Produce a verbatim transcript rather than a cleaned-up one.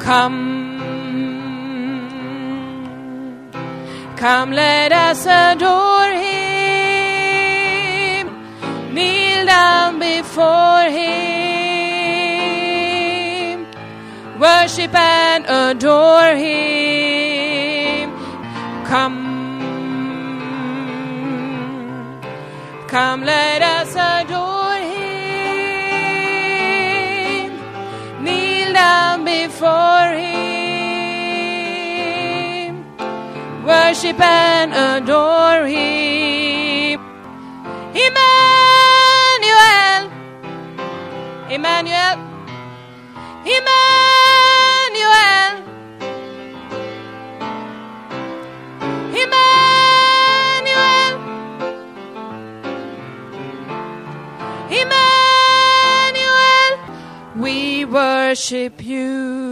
Come, come, let us adore him, kneel down before him, worship and adore him. Come, come, let us adore him, kneel down before him, worship and adore him. Emmanuel, Emmanuel, Emmanuel, Emmanuel, Emmanuel, we worship you.